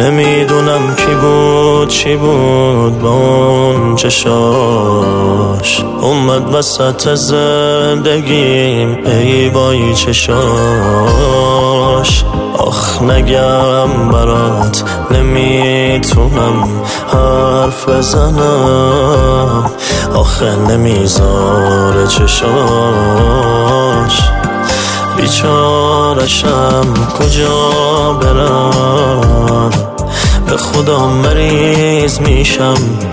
نمیدونم کی بود چی بود با اون چشاش، اومد وسط زندگیم ای بایی چشاش. آخ نگم برات نمیتونم حرف بزنم، آخه نمیذاره چشاش. بیچارشم کجا برم، به خدا مریض میشم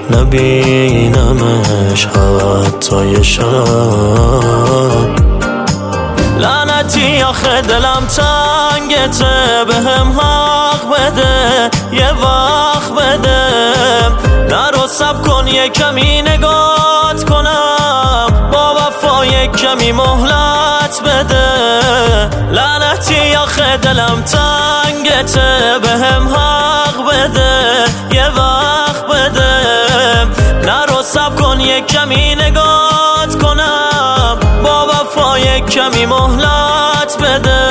نبینمش حتی یه شب. لعنتی آخه دلم تنگته، به هم حق بده یه وقت بده. نرو سب کن یه کمی نگات کنم، با وفا یه کمی مهلت بده. لعنتی آخه دلم تنگته، به هم حق بده یه وقت بده. نرو سب کن یه کمی نگات کنم، با وفا یه کمی مهلت بده.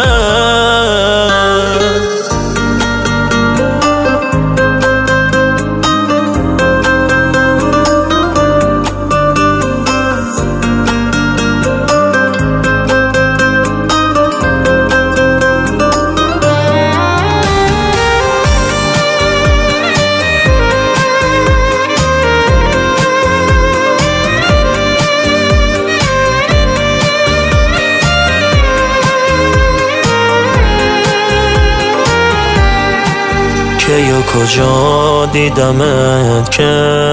یا کجا دیدمت که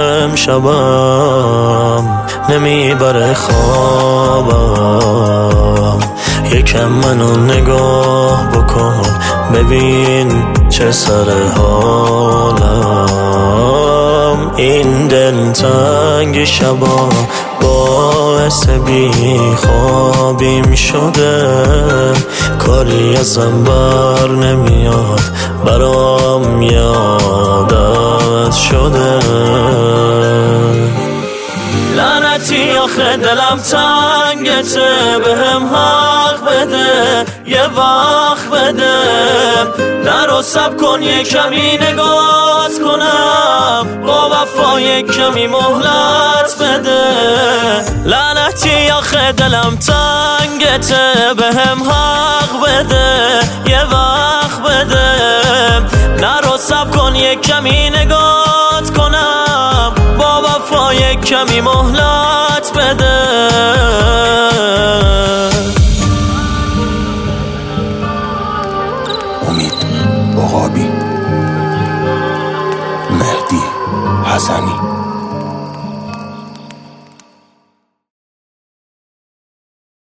امشبم نمیبره خوابم. یکم منو نگاه بکن ببین چه سر حالم. این دل تنگ شبا باعث بی خوابیم شده، کاری ازم بر نمیاد برام یادت شده. لعنتی آخه دلم تنگته، به هم حق بده یه وقت بده. نرو سب کن یه کمی نگات کنم، با وفا یه کمی مهلت بده. لعنتی آخه دلم تنگته، به هم حق بده یه وقت بده. نرو سب کن یه کمی نگات کنم، با وفا یه کمی مهلت بده. امید عقابی، مهدی حسنی.